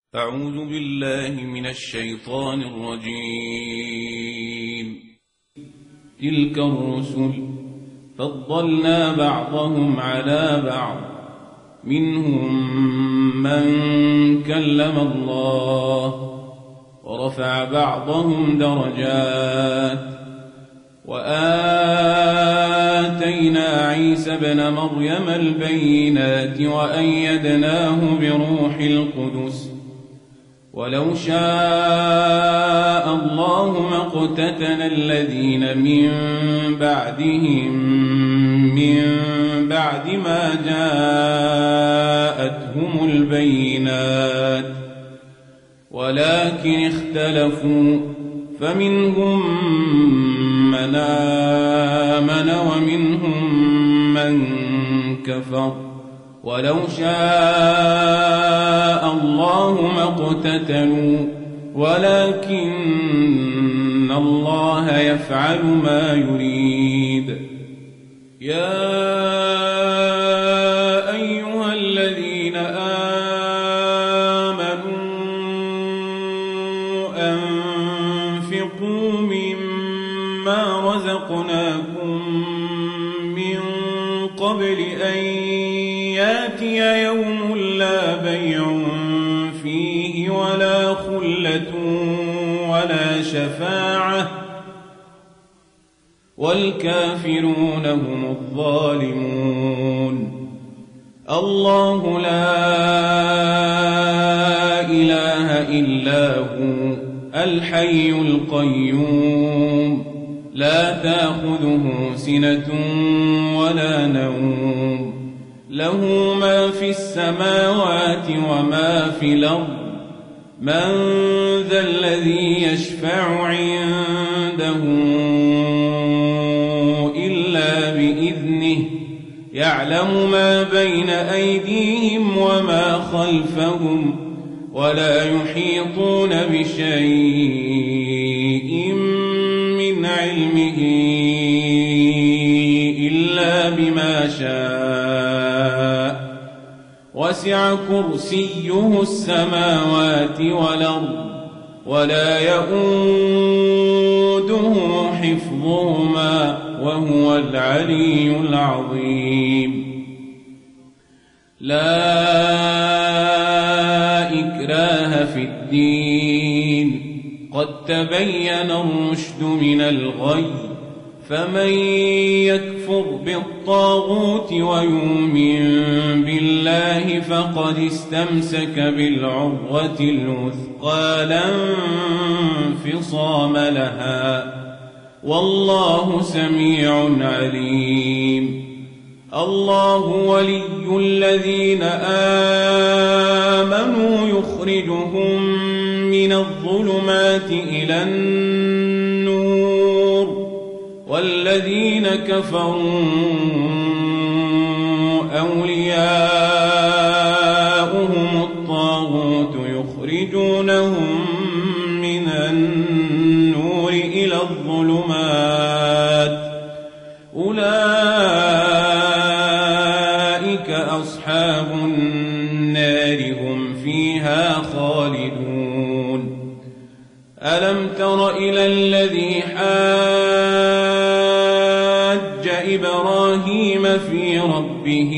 أعوذ بالله من الشيطان الرجيم. تلك الرسل فضلنا بعضهم على بعض، منهم من كلم الله ورفع بعضهم درجات، وآتينا عيسى ابن مريم البينات وأيدناه بروح القدس، ولو شاء الله ما اقتتل الذين من بعدهم من بعد ما جاءتهم البينات، ولكن اختلفوا فمنهم من آمن ومنهم من كفر، ولو شاء الله ما اقتتلوا ولكن الله يفعل ما يريد. يا أيها الذين آمنوا أنفقوا مما رزقناكم من قبل أن يأتي يوم لا بيع فيه ولا خلة ولا شفاعة والكافرون هم الظالمون. الله لا إله إلا هو الحي القيوم، لا تأخذه سنة ولا نوم، له ما في السماوات وما في الأرض. من ذا الذي يشفع عنده إلا بإذنه، يعلم ما بين أيديهم وما خلفهم، ولا يحيطون بشيء من علمه إلا بما شاء، وسع كرسيه السماوات والأرض، ولا يؤوده حفظهما وهو العلي العظيم. لا إكراه في الدين، قد تبين الرشد من الغي، فمن يكفر بالطاغوت ويؤمن بالله فقد استمسك بالعروة الوثقى لا انفصام لها، والله سميع عليم. الله ولي الذين آمنوا يخرجهم من الظلمات إلى النور، والذين كفروا أولياؤهم الطاغوت يخرجونهم من النور إلى الظلمات، أولئك أصحاب النار هم فيها خالدون. ألم تر إلى الذي حاج إبراهيم في ربه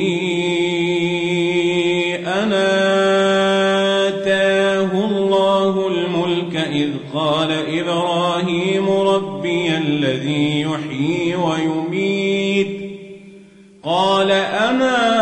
أن آتاه الله الملك إذ قال إبراهيم ربي الذي يحيي ويميت، قال أنا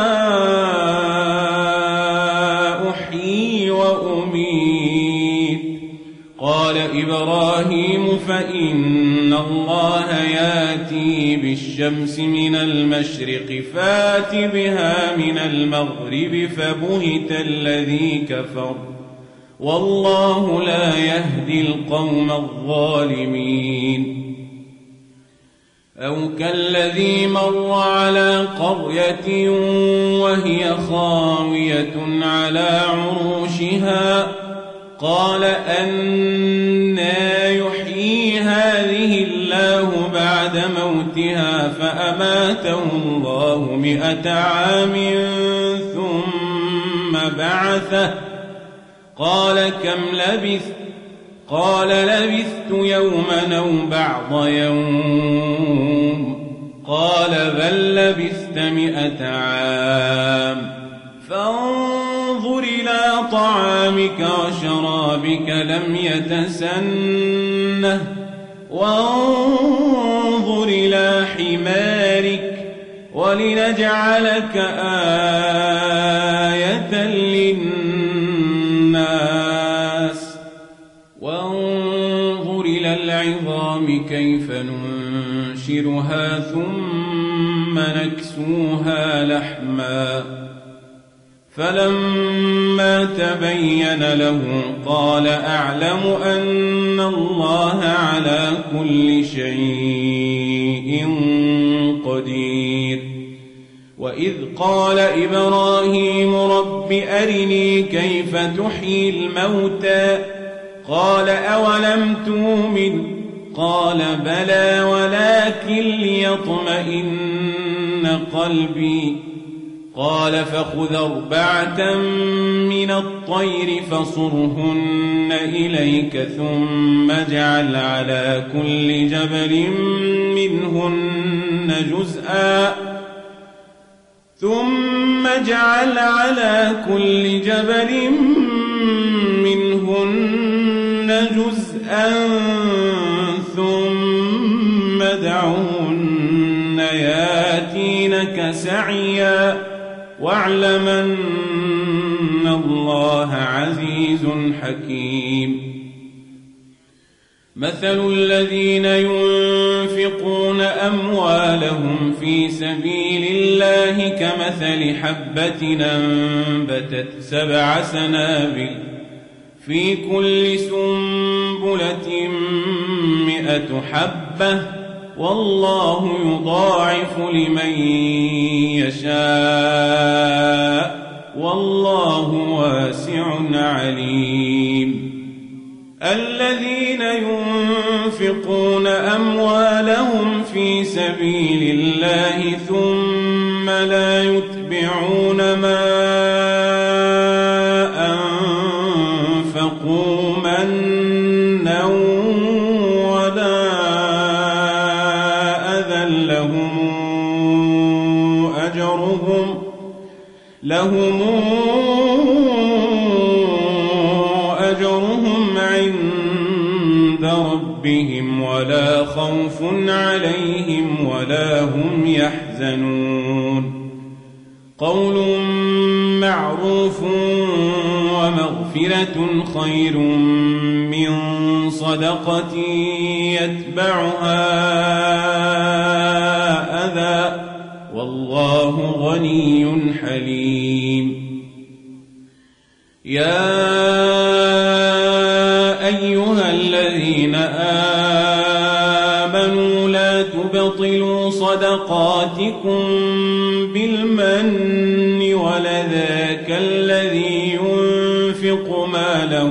أحيي وأميت، قال إبراهيم فإن الله يأتي بالشمس من المشرق فات بها من المغرب فبهت الذي كفر، والله لا يهدي القوم الظالمين. أو كالذي مر على قرية وهي خاوية على عروشها، قال أنى يحيي هذه الله بعد موتها، فأماته الله 100 عام ثم بعثه قال كم لبثت؟ قال لبثت يوما أو بعض يوم. قال بل لبثت 100 عام. فانظر إلى طعامك وشرابك لم يتسنه، وانظر إلى حمارك ولنجعلك آية للناس. وانظر إلى العظام كيف ننشرها ثم نكسوها لحما. فلما تبين له قال أعلم أن الله على كل شيء قدير. وإذ قال إبراهيم رب أرني كيف تحيي الموتى قال أولم تؤمن قال بلى ولكن ليطمئن قلبي. قال فخذ 4 من الطير فصرهن إليك ثم اجعل على كل جبل منهن جزءا ثم دعهن ياتينك سعيا واعلم أن الله عزيز حكيم. مثل الذين ينفقون أموالهم في سبيل الله كمثل حبة أنبتت 7 سنابل في كل سنبلة 100 حبة والله يضاعف لمن يشاء والله واسع عليم. الذين ينفقون أموالهم في سبيل الله ثم لا يتبعون ما أنفقوا منا ولا أذى لهم أجرهم عند ربهم ولا خوف عليهم ولا هم يحزنون. قول معروف ومغفرة خير من صدقة يتبعها أذى والله غني حليم. يا أيها الذين آمنوا لا تبطلوا صدقاتكم بالمن والأذى كالذي ينفق ماله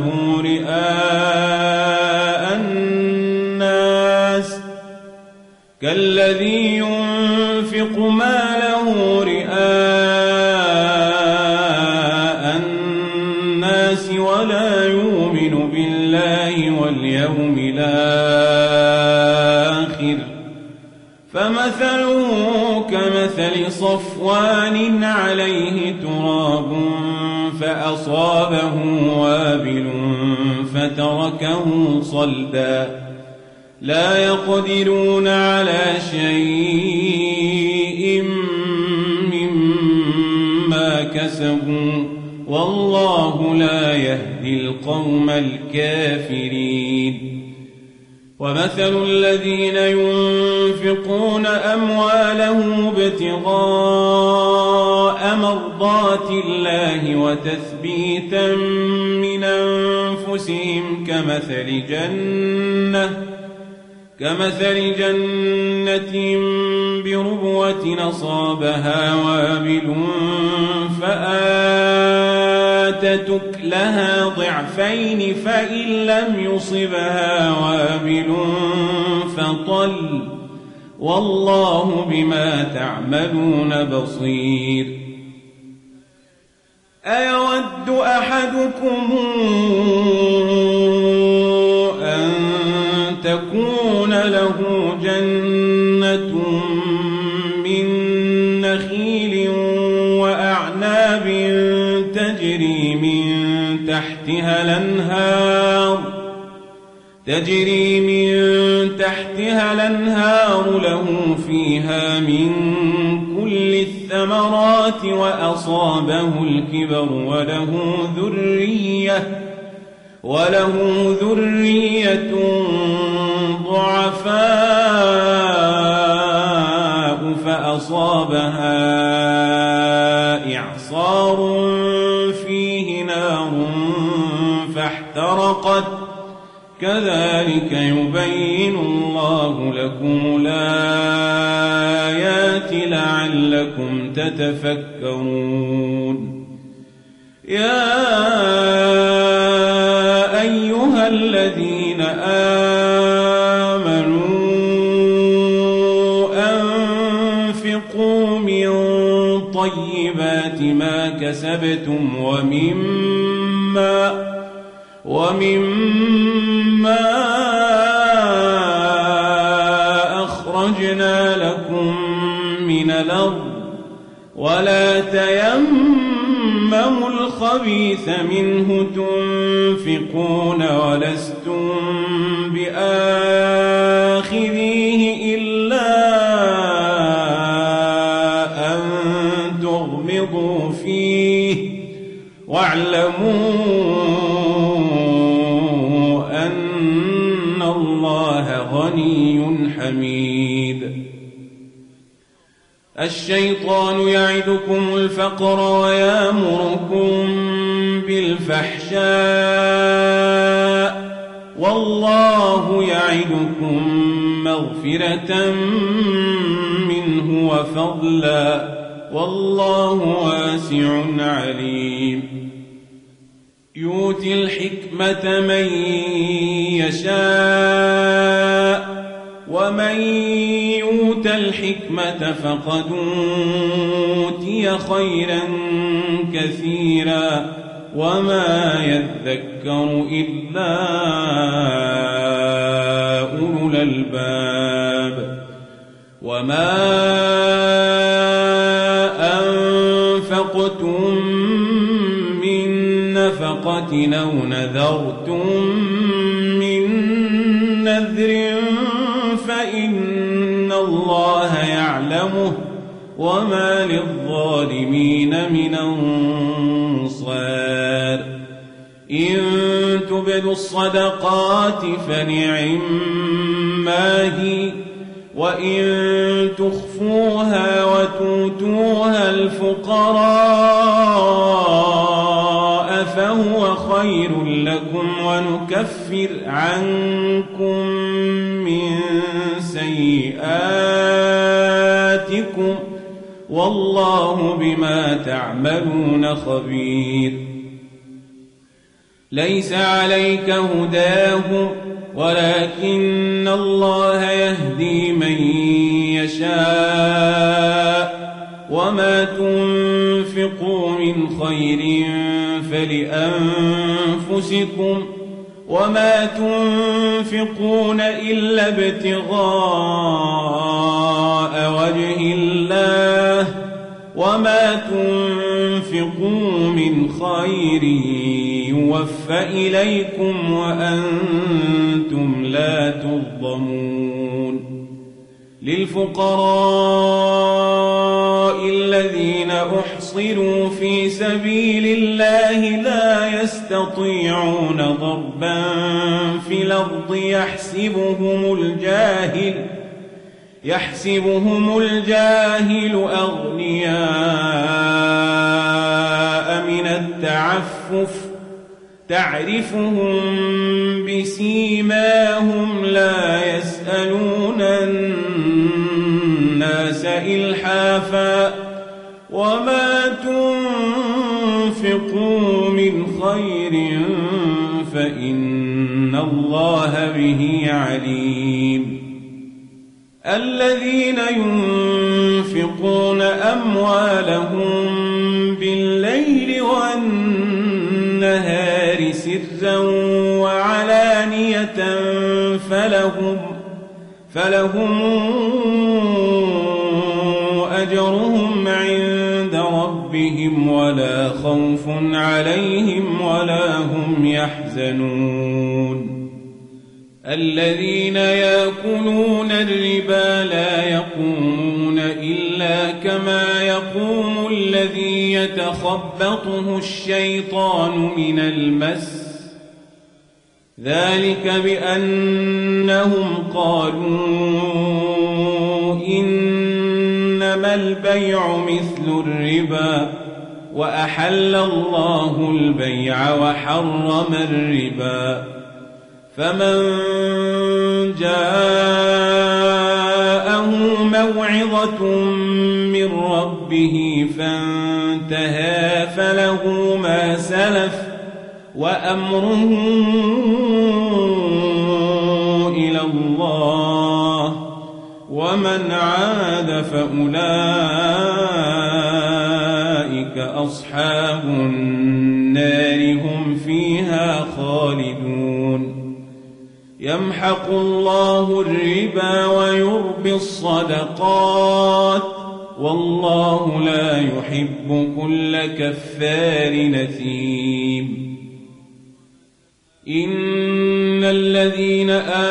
رئاء الناس ولا يؤمن بالله واليوم الآخر فمثله كمثل صفوان عليه تراب فأصابه وابل فتركه صلدا لا يقدرون على شيء مما كسبوا والله لا يهدي القوم الكافرين. ومثل الذين ينفقون أموالهم ابتغاء مرضات الله وتثبيتا من أنفسهم كمثل جنة بربوة أصابها وابل فآتت أكلها ضعفين فإن لم يصبها وابل فطل والله بما تعملون بصير. أيود أحدكم تجري من تحتها الأنهار له فيها من كل الثمرات وأصابه الكبر وله ذرية ضعفاء فأصابها إعصار فيه نار فاحترقت كذلك يبين الله لكم الآيات لعلكم تتفكرون. يا أيها الذين آمنوا أنفقوا من طيبات ما كسبتم ومما أخرجنا لكم من الأرض ولا تيمموا الخبيث منه تنفقون ولستم بآخذيه إلا أن تغمضوا فيه واعلموا أن الله غني حميد. الشيطان يعدكم الفقر ويأمركم بالفحشاء والله يعدكم مغفرة منه وفضلا والله واسع عليم. يؤتي الحكمة من يشاء ومن يؤت الحكمة فقد أوتي خيرا كثيرا وما يذكر إلا أولو الألباب. وما أنفقتم من نفقة أو نذرتم من نذر فإن الله يعلمه وما للظالمين من أنصار. إن تبدوا الصدقات فنعما هي وإن تخفوها وتؤتوها الفقراء فهو خير لكم ونكفر عنكم من سيئاتكم والله بما تعملون خبير. ليس عليك هداهم ولكن الله يهدي من يشاء وما تنفقوا من خير فلأنفسكم وما تنفقون إلا ابتغاء وجه الله وما تنفقوا من خير يوفى إليكم وأنتم لا تظلمون. للفقراء الذين أحصروا في سبيل الله لا يستطيعون ضربا في الأرض يحسبهم الجاهل أغنياء من التعفف تعرفهم بسيماهم لا يسألون الناس إلحافا وما تنفقوا من خير فإن الله به عليم. الذين ينفقون أموالهم بالليل والنهار سرا وعلانية فلهم أجرهم عند ربهم ربهم ولا خوف عليهم ولا هم يحزنون الذين يأكلون الربا لا يقومون إلا كما يقوم الذي يتخبطه الشيطان من المس ذلك بأنهم قالوا إنما البيع مثل الربا وأحل الله البيع وحرم الربا فمن جاءه موعظة من ربه فانتهى فله ما سلف وأمره إلى الله ومن عاد فأولئك أصحاب النار هم فيها خالدون يمحق الله الربا ويربي الصدقات والله لا يحب كل كفار نثيم إن الذين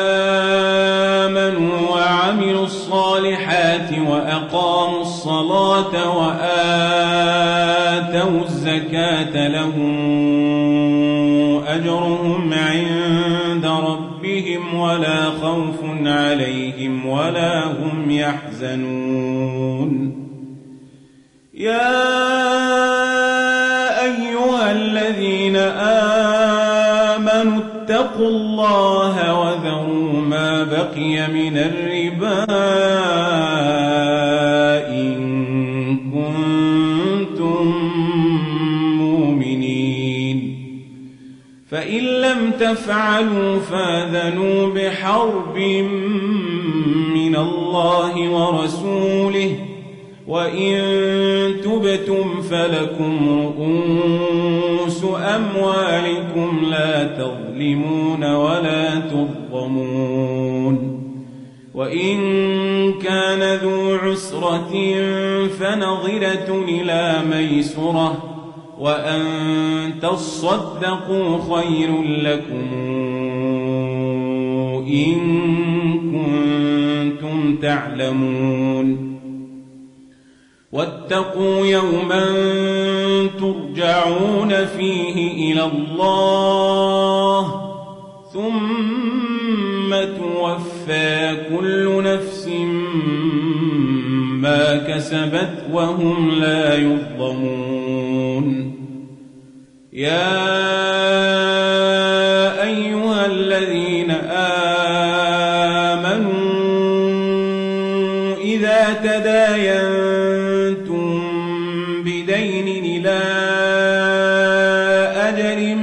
آمنوا وعملوا الصالحات وأقاموا الصلاة وآتوا الزكاة لهم أجرهم عند ربهم ولا خوف عليهم ولا هم يحزنون يا أيها الذين آمنوا اتقوا الله وذروا ما بقي من الربا إن كنتم مؤمنين فإن لم تفعلوا فاذنوا بحرب من الله ورسوله وإن تبتم فلكم رؤوس أموالكم لا تظلمون ولا تظلمون وإن كان ذو عسرة فنظرة إلى ميسرة وأن تصدقوا خير لكم إن كنتم تعلمون واتقوا يوما ترجعون فيه إلى الله ثم توفى كل نفس ما كسبت وهم لا يظلمون يا أيها الذين آمنوا إذا تداينتم بدين إلى أجل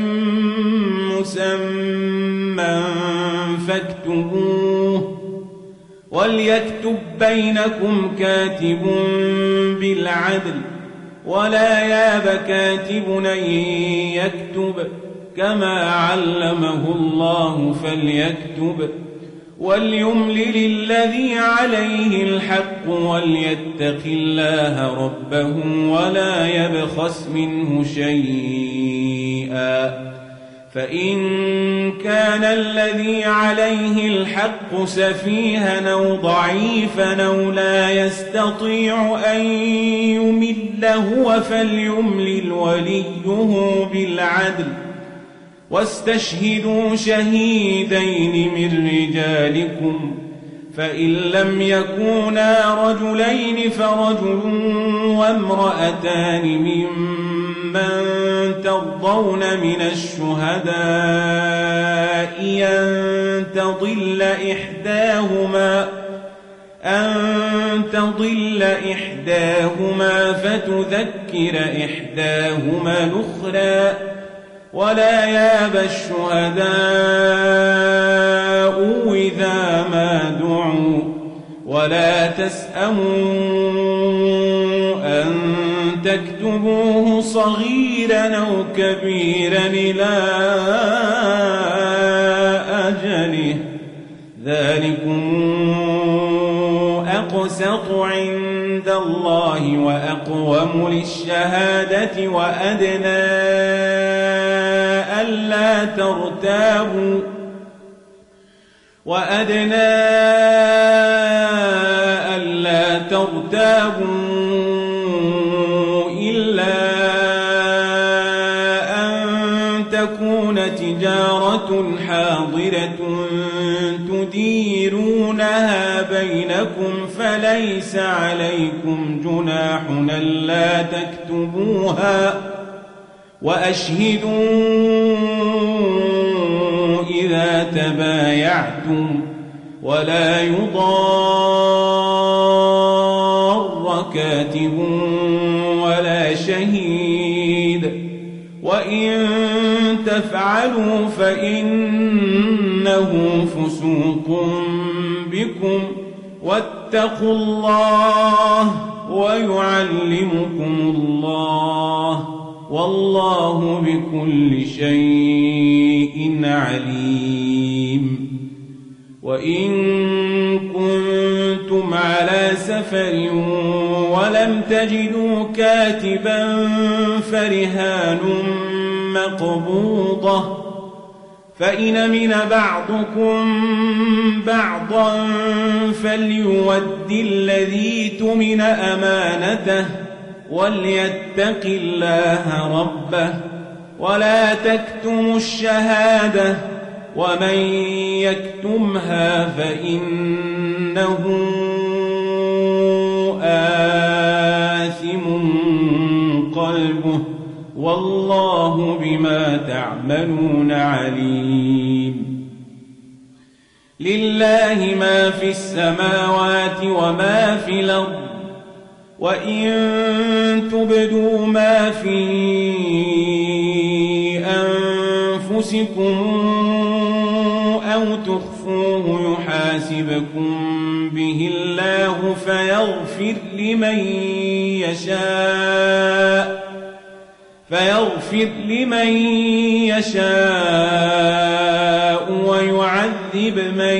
مسمى فاكتبوه وليكتب بينكم كاتب بالعدل ولا ياب كاتب أن يكتب كما علمه الله فليكتب وليملل الذي عليه الحق وليتق الله ربه ولا يبخس منه شيئا فإن كان الذي عليه الحق سفيها أو ضعيفا أو لا يستطيع أن يمل هو فليملل وليه بالعدل واستشهدوا شهيدين من رجالكم فإن لم يكونا رجلين فرجل وامرأتان ممن ترضون من الشهداء أن تضل إحداهما فتذكر إحداهما الأخرى ولا ياب الشهداء إذا ما دعوا ولا تسأموا أن تكتبوه صغيرا أو كبيرا إلى أجله ذلكم أقسط عند الله أقوم للشهادة وأدنى ألا ترتابوا إلا أن تكون تجارة حاضرة تديرونها بينكم فليس عليكم جناح ألا تكتبوها وأشهدوا إذا تبايعتم ولا يضار كاتب ولا شهيد وإن تفعلوا فإنه فسوق بكم واتقوا الله ويعلمكم الله والله بكل شيء عليم. وإن كنتم على سفر ولم تجدوا كاتبا فرهان مقبوضة فإن أمن بعضكم بعضا فليؤد الذي اؤتمن أمانته وليتق الله ربه ولا تكتموا الشهادة ومن يكتمها فإنه آثم قلبه والله بما تعملون عليم. لله ما في السماوات وما في الأرض وإن تبدوا ما في أنفسكم أو تخفوه يحاسبكم به الله فيغفر لمن يشاء ويعذب من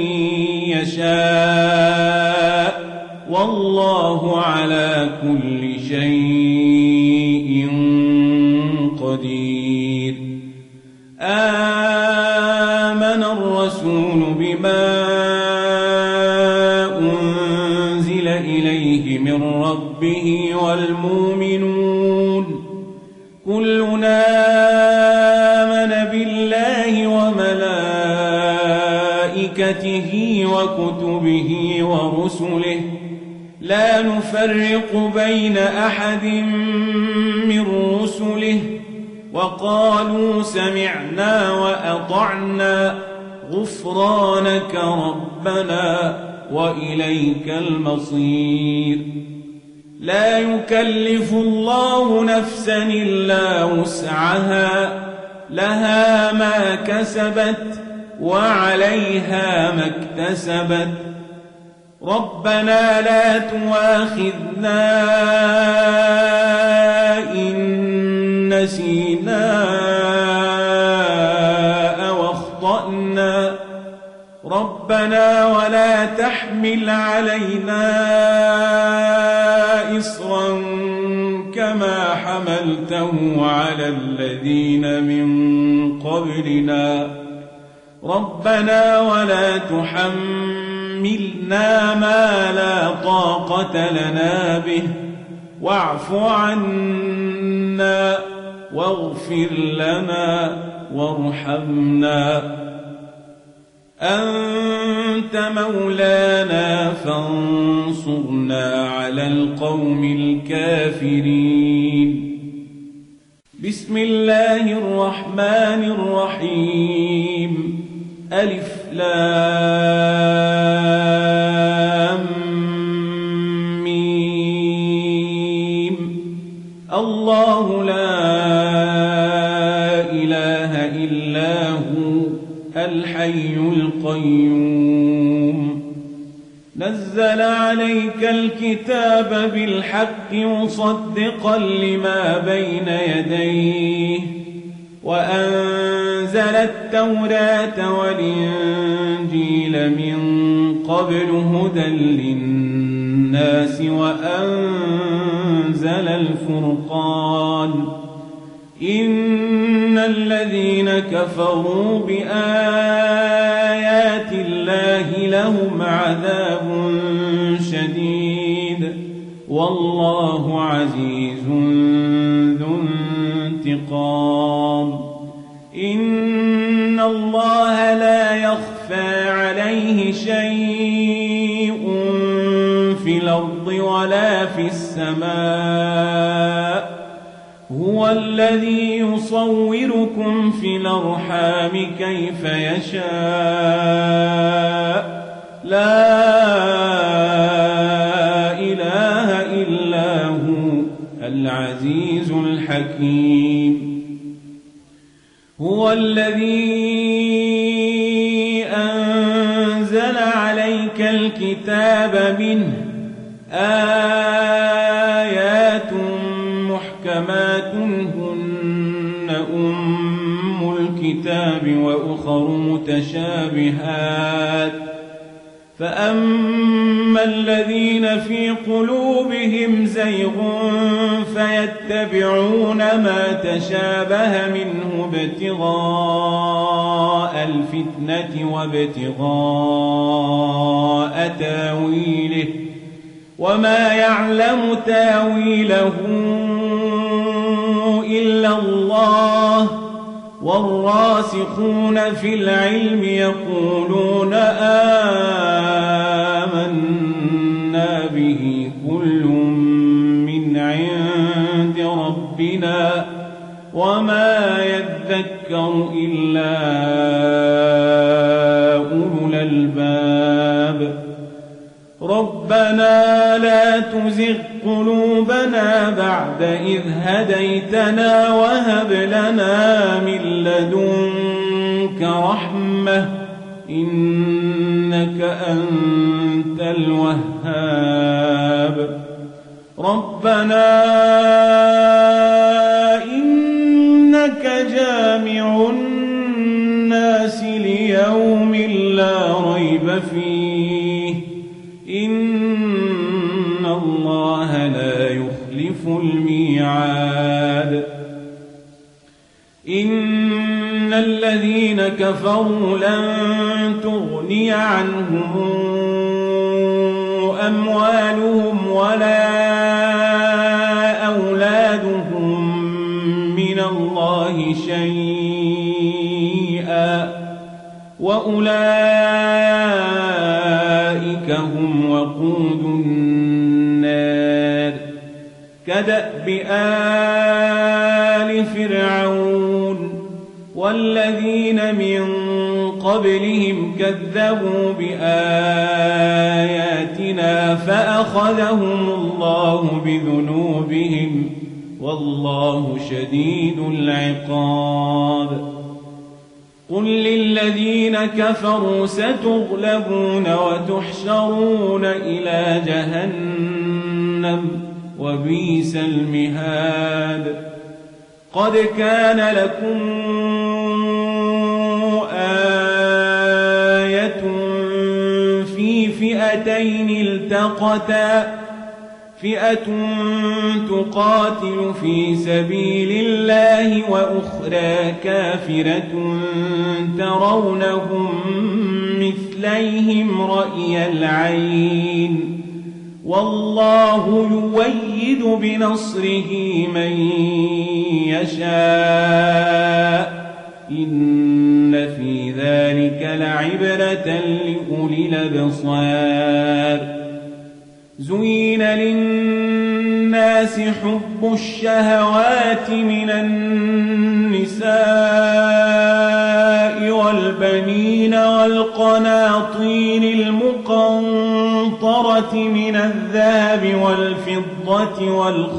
يشاء والله على كل شيء قدير. آمن الرسول بما أنزل إليه من ربه والمؤمنون كلنا آمن بالله وملائكته وكتبه ورسله لا نفرق بين أحد من رسله وقالوا سمعنا وأطعنا غفرانك ربنا وإليك المصير. لا يكلف الله نفسا إلا وسعها لها ما كسبت وعليها ما اكتسبت ربنا لا تؤاخذنا إن نسينا أو أخطأنا ربنا ولا تحمل علينا إصرا كما حملته على الذين من قبلنا ربنا ولا تحملنا ما لا طاقة لنا به واعف عنا واغفر لنا وارحمنا أنت مولانا فانصرنا على القوم الكافرين. بسم الله الرحمن الرحيم ألف لام ميم الله لا إله إلا هو الحي القيوم نزل عليك الكتاب بالحق مصدقا لما بين يديه وأنزل التوراة والإنجيل من قبل هدى للناس وأنزل نزل الفرقان إن الذين كفروا بآيات الله لهم عذاب شديد والله عزيز ذو انتقام إن الله لا يخفى عليه شيء في الأرض ولا في السماء هو الذي يصوركم في الأرحام كيف يشاء لا إله إلا هو العزيز الحكيم هو الذي أنزل عليك الكتاب منه آيات محكمات هن أم الكتاب وأخر متشابهات فأما الذين في قلوبهم زيغ فيتبعون ما تشابه منه ابتغاء الفتنة وابتغاء تاويله وما يعلم تاويله إلا الله والراسخون في العلم يقولون آمنا به كل من عند ربنا وما يذكر إلا أولو الألباب ربنا لا تزغ قلوبنا بعد إذ هديتنا وهب لنا من لدنك رحمة إنك أنت الوهاب ربنا إنك جامع الناس ليوم لا ريب فيه إن الله لا يخلف الميعاد إن الذين كفروا لن تغني عنهم أموالهم ولا أولادهم من الله شيئا وأولئك هم وقود النار كدأب آل فرعون والذين من قبلهم كذبوا بآياتنا فأخذهم الله بذنوبهم والله شديد العقاب قل للذين كفروا ستغلبون وتحشرون إلى جهنم وبئس المهاد قد كان لكم آية في فئتين التقتا فئة تقاتل في سبيل الله وأخرى كافرة ترونهم مثليهم رأي العين والله يؤيد بنصره من يشاء إن في ذلك لعبرة لأولي الأبصار زين للناس حب الشهوات من النساء والبنين والقناطير المقنطرة من الذهب والفضة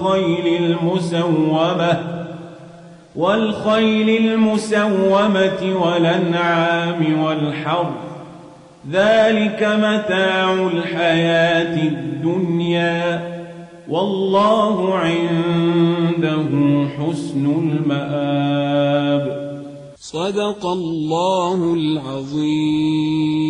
والخيل المسومة والأنعام والحرث ذلك متاع الحياة الدنيا والله عنده حسن المآب. صدق الله العظيم.